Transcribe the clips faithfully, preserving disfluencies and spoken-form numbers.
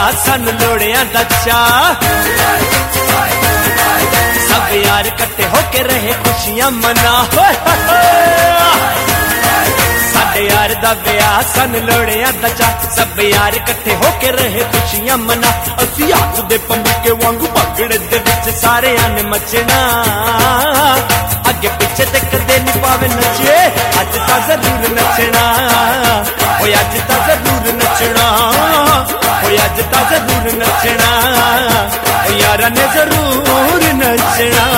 ब्याह सानू लोड़ियां दा चाऽ, सब यार इकट्ठे होके रहे खुशियां मना। साडे यार दा ब्याह सानू लोड़ियां दा चाऽ, सब यार इकट्ठे होके रहे खुशियां मना। असी हाथ दे पंगे वांगू भगड़े दे विच सारेयां ने मचना, अगे पिछे ते कदे नहीं पावे नचे, अज तां जरूर नचना, ओए अज तां जरूर नचना, ओए अज तां जरूर नचना, ओ यारां ने जरूर नचना।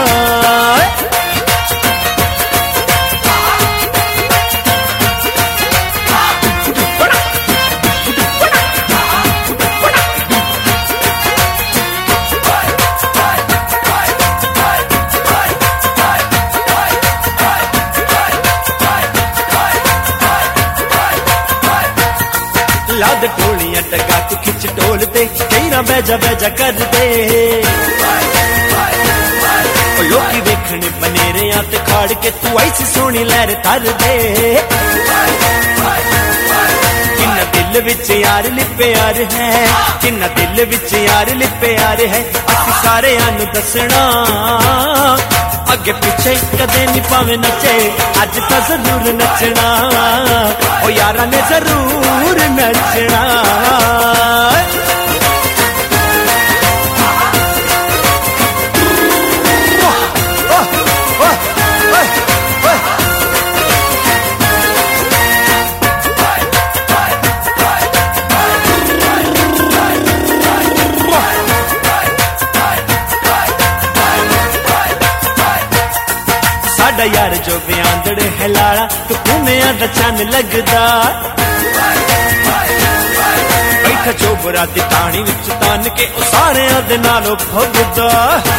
लाद टोलियां टगा तू खिच टोल दे, कई ना बैजा बैजा कर दे। लोकी वेखने बनेरियां ते खाड़ के तू ऐसी सोहनी लहर तर दे। किन्ना दिल विच यार लिपे यार है, किन्ना दिल विच यार लिपे यार है, असी सारे आनू दसना, अगे पिछे कदे नहीं पावे नचे, अज तां जरूर नचना, ओ यारां ने जरूर नचना। साडा यार जो बयांदड़ है लाड़ा, तू घूमिया दा चन लगदा, बैठा चोबरा दी ताणी विच तन के ओ सारेयां दे नालों भगदा।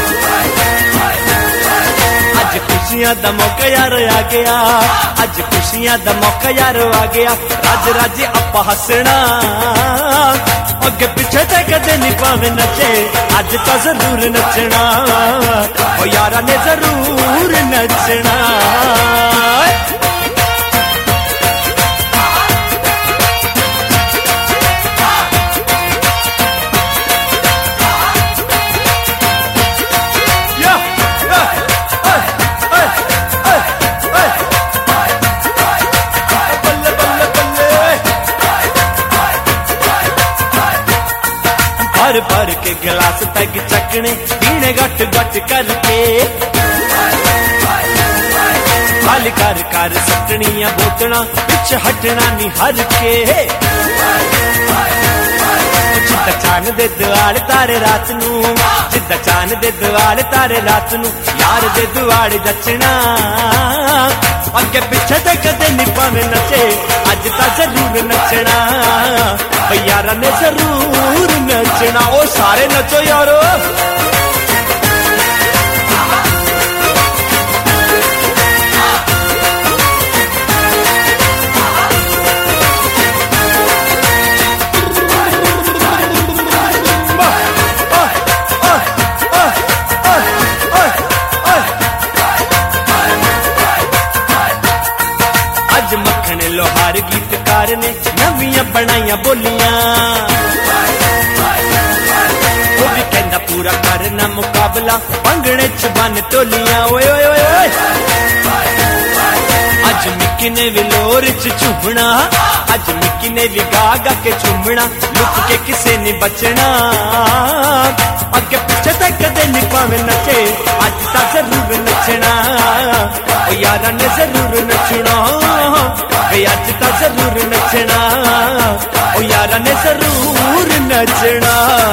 अज खुशियां दा मौका यार आ गया, अज खुशियां दा मौका यार आ गया, रज रज आपां हसना, अगे पिछे ते कदे नहीं पावे नचे, अज तां जरूर नचना, ओ यारां ने जरूर नचना। भर भर के गिलास तक चकने, पीने गट गट करके, हल कर कर सटनियां बोतना, पिछ हटना नहीं हर के। जिद्दा चान दे दुआल तारे रात नू, जिद्दा चान दे दुआल तारे रात नू, यार दे दुआल जचना, अगे पिछे ते कदे नहीं पावे नचे, अज तां जरूर नचना, ओ यारां ने जरूर नचना। ओ सारे नचो यारो। अज मक्खन लोहार गीतकार ने नवियां बनाइयां बोलियां, वो भी कहंदा पूरा करना मुकाबला, भंगड़े च बन टोलियां। ओए ओए ओए ओए अज मिक्की ने भी लोर च झूमना, अज मिक्की ने भी गा गा के झूमना, लुक के किसे नहीं बचना, अगे पिछे तक कदे नहीं पावे नचे, अज तां जरूर नचना, ओ यारां ने जरूर नचना, अज तां जरूर नचना, ओ यारां ने जरूर नचना।